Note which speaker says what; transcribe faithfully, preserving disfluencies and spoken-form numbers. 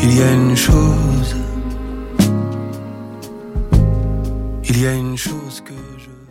Speaker 1: Il y a une chose, il y a une chose que je